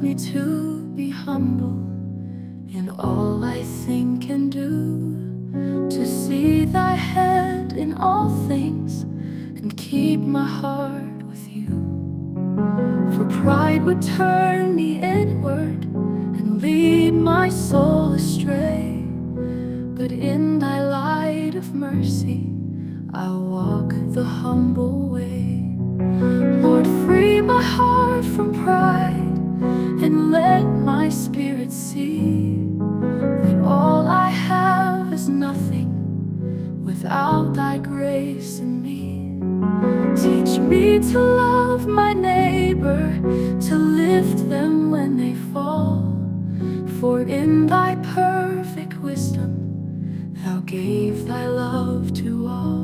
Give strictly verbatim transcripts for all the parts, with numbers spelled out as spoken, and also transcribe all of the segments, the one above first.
me to be humble in all I think and do, to see thy hand in all things and keep my heart with you. For pride would turn me inward and lead my soul astray, but in thy light of mercy I'll walk the humble way. Lord, free my heart from pride and let my spirit see that all I have is nothing without thy grace in me. Teach me to love my neighbor, to lift them when they fall, for in thy perfect wisdom thou gave thy love to all.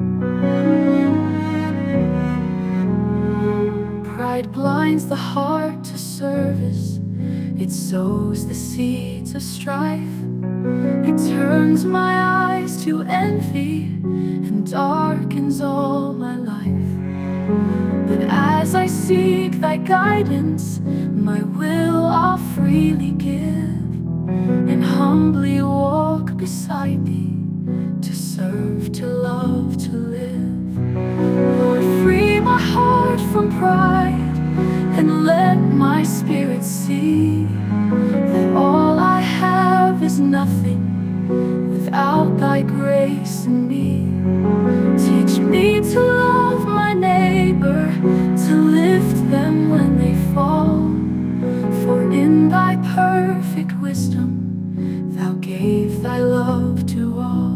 Pride blinds the heart to service, it sows the seeds of strife. It turns my eyes to envy and darkens all my life. But as I seek thy guidance, my will I'll freely give, and humbly walk beside thee, to serve, to love, to live. Lord, free my heart from pride and let my spirit see that all I have is nothing without thy grace in me. Teach me to love my neighbor, to lift them when they fall, for in thy perfect wisdom thou gave thy love to all.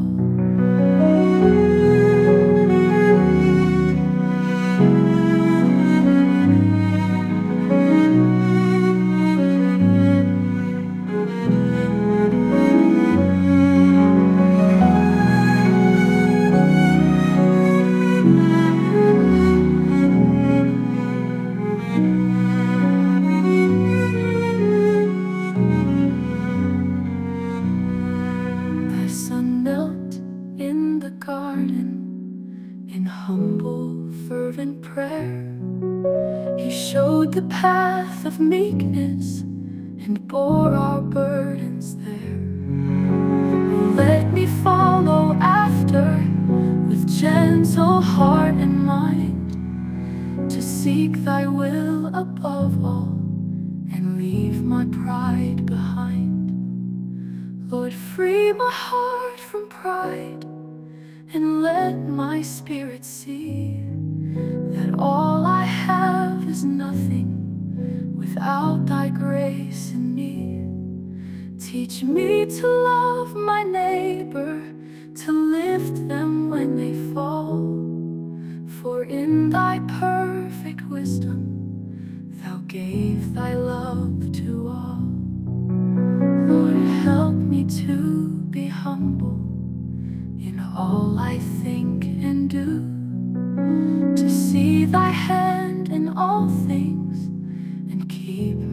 In humble, fervent prayer, he showed the path of meekness and bore our burdens there. Let me follow after with gentle heart and mind, to seek thy will above all and leave my pride behind. Lord, free my heart from pride and let my spirit see that all I have is nothing without thy grace in me. Teach me to love my neighbor, to lift them when they fall, for in thy perfect wisdom thou gave thy love to all. Lord, help me to be humble in all I think and do, to see thy hand in all things and keep